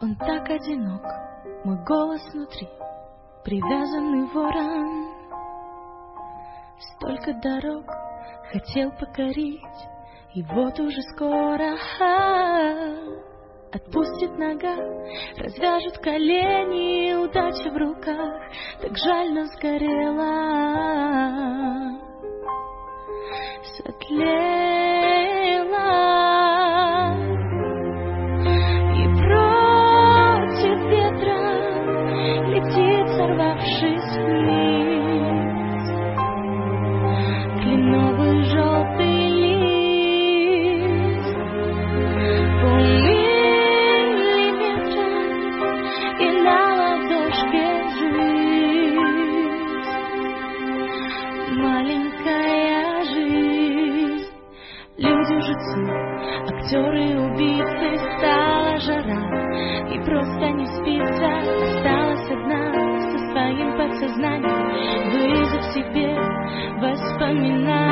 Он так одинок, мой голос внутри, привязанный ворон. Столько дорог хотел покорить, и вот уже скоро отпустит нога, развяжет колени, удача в руках, так жаль, но сгорела, сотлела. И против ветра летит, сорвавшись вниз, кленовый желтый лист. Полмиллиметра и на ладошке жизнь, маленькая жизнь. Люди лжецы, актеры и убийцы, стала жара, и просто не спится. Осталась одна со своим подсознанием, вызов себе воспоминаний.